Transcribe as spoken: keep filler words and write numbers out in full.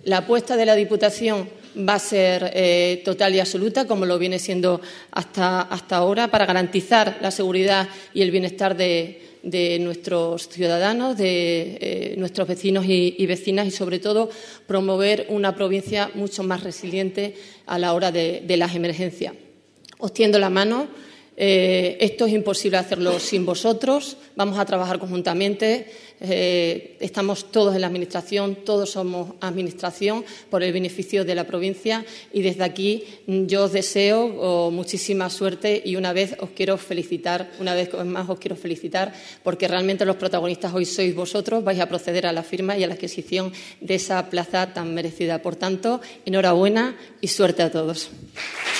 La apuesta de la Diputación va a ser eh, total y absoluta, como lo viene siendo hasta, hasta ahora, para garantizar la seguridad y el bienestar de, de nuestros ciudadanos, de eh, nuestros vecinos y, y vecinas y, sobre todo, promover una provincia mucho más resiliente a la hora de, de las emergencias. Os tiendo la mano. Eh, esto es imposible hacerlo sin vosotros. Vamos a trabajar conjuntamente. Eh, estamos todos en la Administración, todos somos Administración por el beneficio de la provincia y desde aquí yo os deseo oh, muchísima suerte y una vez os quiero felicitar, una vez más os quiero felicitar porque realmente los protagonistas hoy sois vosotros, vais a proceder a la firma y a la adquisición de esa plaza tan merecida. Por tanto, enhorabuena y suerte a todos.